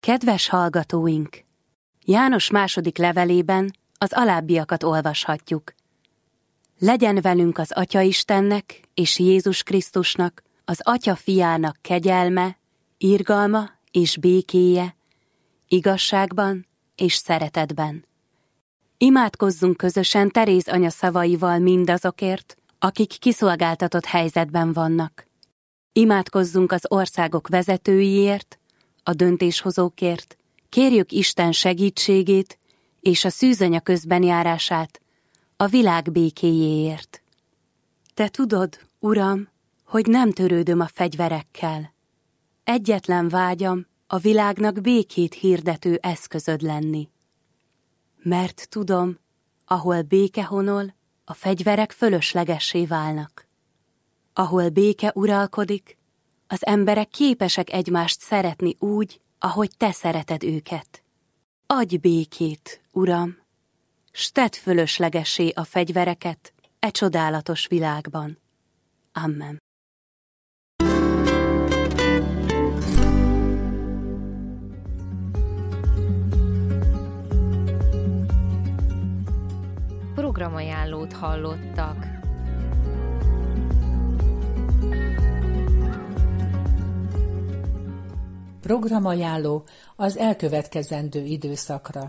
Kedves hallgatóink! János második levelében az alábbiakat olvashatjuk. Legyen velünk az Atya Istennek és Jézus Krisztusnak, az Atya Fiának kegyelme, irgalma és békéje, igazságban és szeretetben. Imádkozzunk közösen Teréz anya szavaival mindazokért, akik kiszolgáltatott helyzetben vannak. Imádkozzunk az országok vezetőiért, a döntéshozókért, kérjük Isten segítségét és a szűzanya közbenjárását a világ békéjéért. Te tudod, Uram, hogy nem törődöm a fegyverekkel. Egyetlen vágyam a világnak békét hirdető eszközöd lenni. Mert tudom, ahol béke honol, a fegyverek fölöslegessé válnak. Ahol béke uralkodik, az emberek képesek egymást szeretni úgy, ahogy te szereted őket. Adj békét, Uram, s tedd fölöslegessé a fegyvereket e csodálatos világban. Amen. Programajánlót hallottak. Programajánló az elkövetkezendő időszakra.